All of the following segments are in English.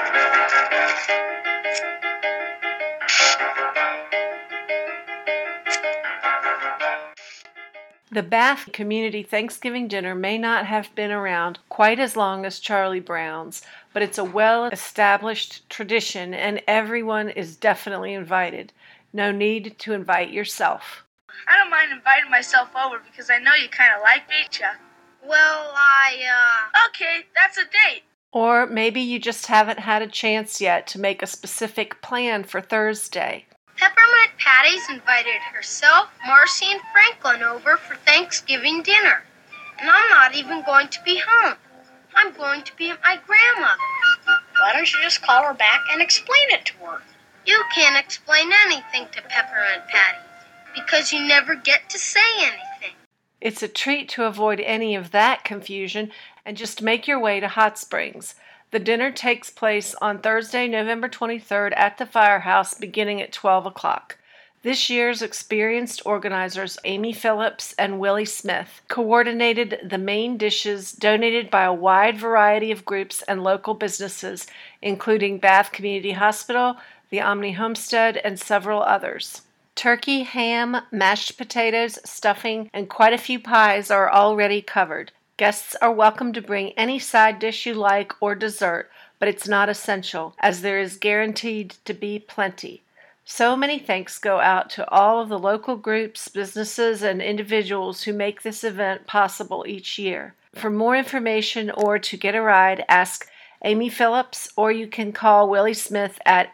The Bath Community Thanksgiving Dinner may not have been around quite as long as Charlie Brown's, but it's a well-established tradition and everyone is definitely invited. No need to invite yourself. I don't mind inviting myself over because I know you kind of like me, Chuck. Well, Okay, that's a date. Or maybe you just haven't had a chance yet to make a specific plan for Thursday. Peppermint Patty's invited herself, Marcy, and Franklin over for Thanksgiving dinner. And I'm not even going to be home. I'm going to be at my grandmother's. Why don't you just call her back and explain it to her? You can't explain anything to Peppermint Patty because you never get to say anything. It's a treat to avoid any of that confusion and just make your way to Hot Springs. The dinner takes place on Thursday, November 23rd at the Firehouse beginning at 12 o'clock. This year's experienced organizers, Amy Phillips and Willie Smith, coordinated the main dishes donated by a wide variety of groups and local businesses, including Bath Community Hospital, the Omni Homestead, and several others. Turkey, ham, mashed potatoes, stuffing, and quite a few pies are already covered. Guests are welcome to bring any side dish you like or dessert, but it's not essential, as there is guaranteed to be plenty. So many thanks go out to all of the local groups, businesses, and individuals who make this event possible each year. For more information or to get a ride, ask Amy Phillips, or you can call Willie Smith at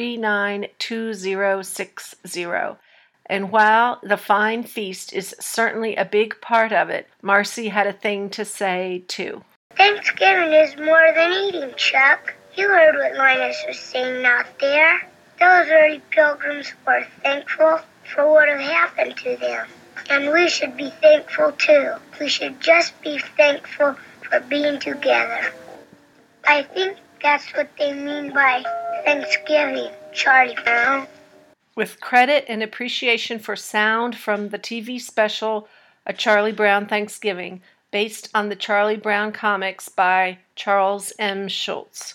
839-2060. And while the fine feast is certainly a big part of it, Marcy had a thing to say, too. Thanksgiving is more than eating, Chuck. You heard what Linus was saying out there. Those early pilgrims were thankful for what had happened to them. And we should be thankful, too. We should just be thankful for being together. I think that's what they mean by Thanksgiving, Charlie Brown. With credit and appreciation for sound from the TV special A Charlie Brown Thanksgiving, based on the Charlie Brown comics by Charles M. Schulz.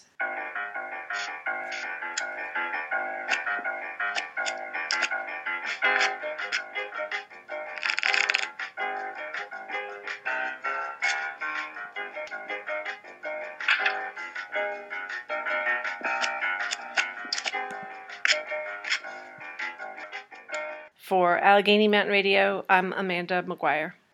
For Allegheny Mountain Radio, I'm Amanda McGuire.